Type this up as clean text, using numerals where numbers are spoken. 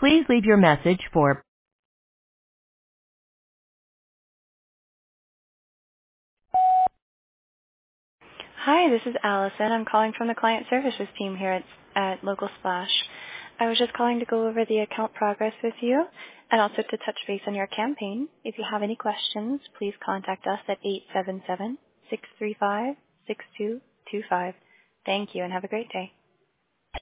Please leave your message for Hi, this is Allison. I'm calling from the client services team here at Local Splash. I was just calling to go over the account progress with you and also to touch base on your campaign. If you have any questions, please contact us at 877-635-6225. Thank you and have a great day.